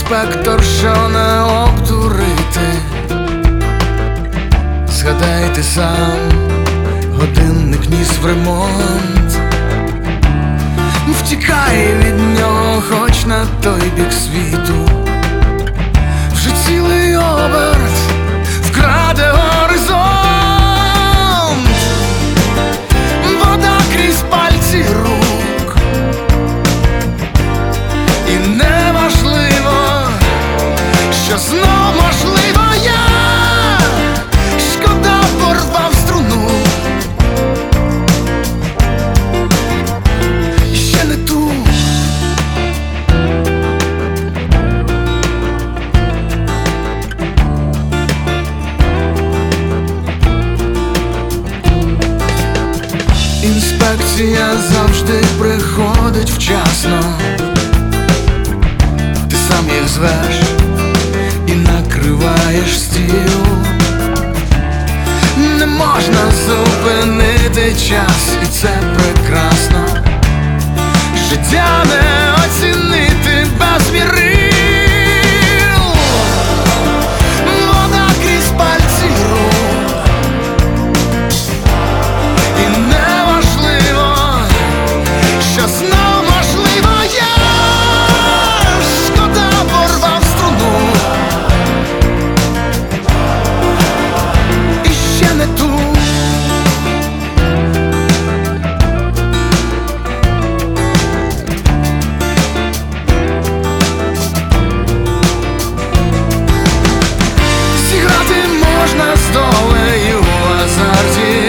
інспектор, що не обдурити. Згадайте сам, годинник ніс в ремонт. Втікай від нього, хоч на той бік світу. Вже цілий оберт вкраде горизонт. Вода крізь пальці рук, і неважливо, що знов можливо я. Шкода, порвав струну, і ще не ту. Інспекція завжди приходить вчасно. Ти сам їх звеш і накриваєш стіл. Не можна зупинити час, і це прекрасно. Життя не оцінити без мірил. Вода крізь пальці рук, і неважливо, що знов можливо я. Шкода, порвав струну, і ще не ту. Зіграти можна з долею в азарті,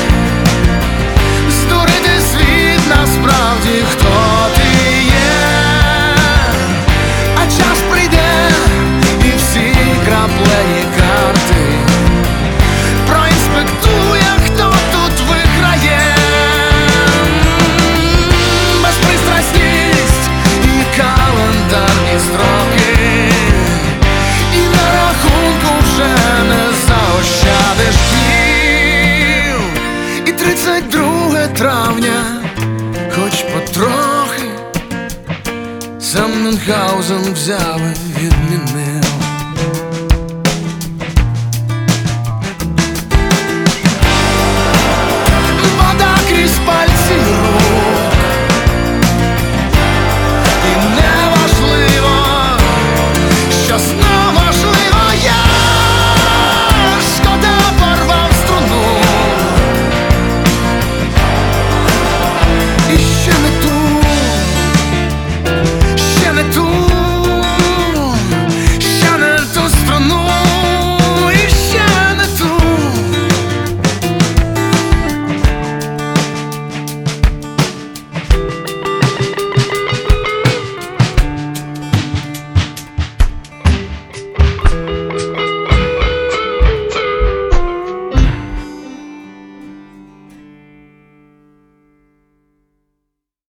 здурити світ насправді, хто ти є. А час прийде, і всі краплені карти проінспектує, хто тут виграє. Безпристрасність і календарні строки, і на рахунку вже не заощадиш днів. І 32 травня, хоч потрохи, сам Мюнхгаузен взяв.